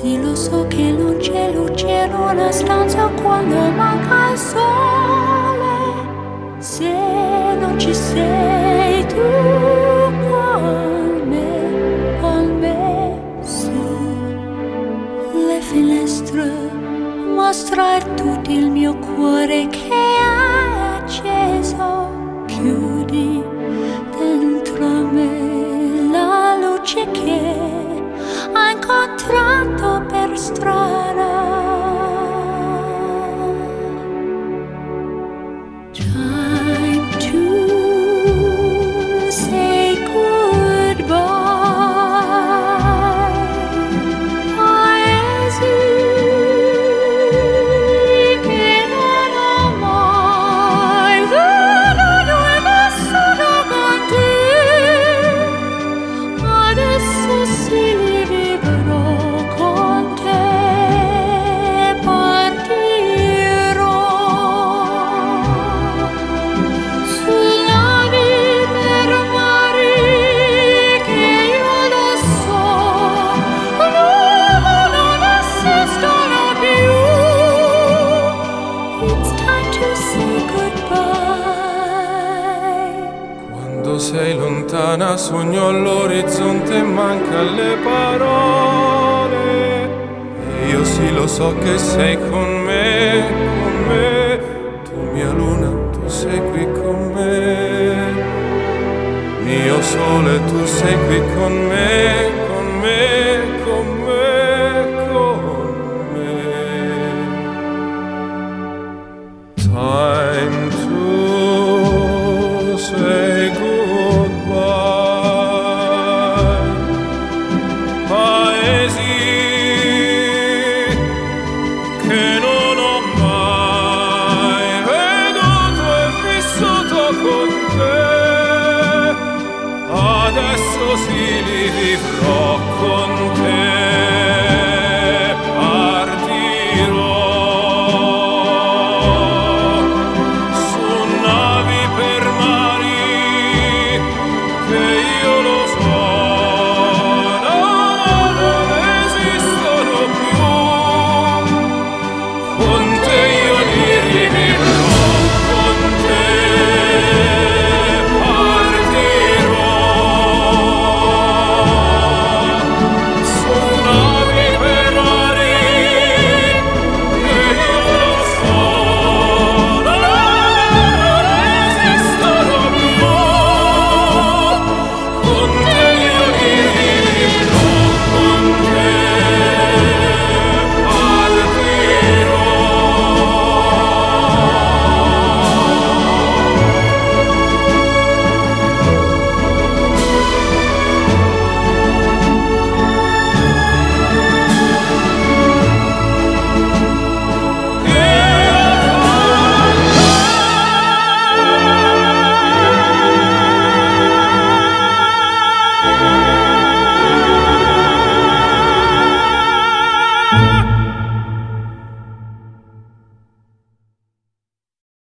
Sì, lo so che non c'è luce in una stanza quando manca il sole. Se non ci sei tu con me, su le finestre mostra tutto il mio cuore che è acceso. Chiudi dentro me la luce che ho incontrato per strada. Time to say goodbye. Paesi che non ho mai veduto e vissuto con te. Adesso sì li vivrò con te. Partirò sulla via per mari che io lo so, non esistono più. It's time to say goodbye. Quando sei lontana sogno all'orizzonte e manca le parole. E io sì lo so che sei con me, con me. Tu mia luna, tu sei qui con me. Mio sole, tu sei qui con me.